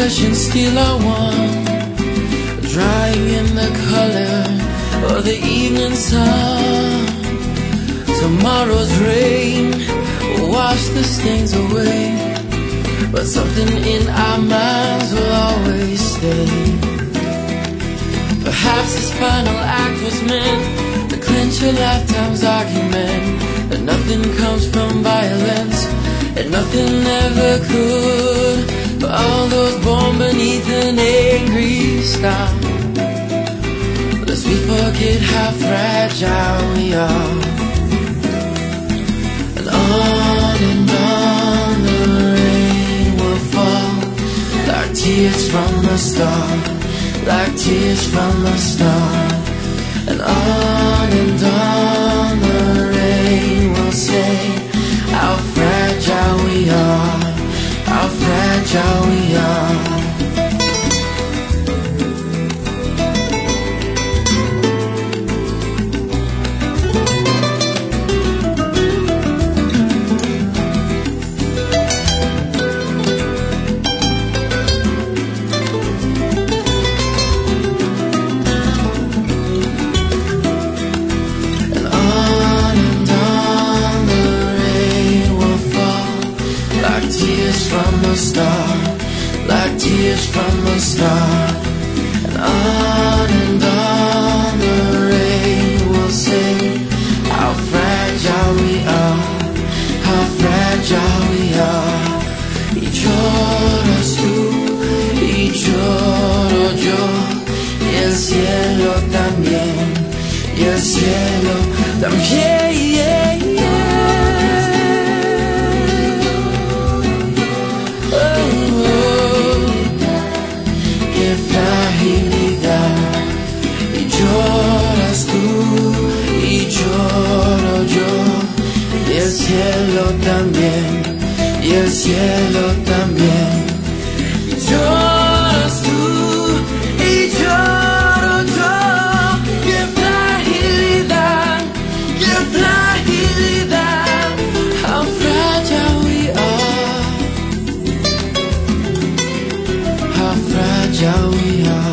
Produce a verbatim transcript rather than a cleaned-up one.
questions still are one, drying in the color of the evening sun. Tomorrow's rain will wash the stains away, but something in our minds will always stay. Perhaps this final act was meant to clinch a lifetime's argument, that nothing comes from violence, and nothing ever could. For all those born beneath an angry sky, lest we forget how fragile we are. And on and on the rain will fall, like tears from the start, like tears from the start. And on and on the rain will say how fragile we are, how fragile we are. Like tears from the start, and on and on the rain will sing how fragile we are, how fragile we are. Y lloras tú, y lloro yo, y el cielo también, y el cielo también. Yeah, yeah. Y lloras tú, y lloro yo, y el cielo también, y el cielo también. Y lloras tú, y lloro yo, qué fragilidad, qué fragilidad, how fragile we are, how fragile we are.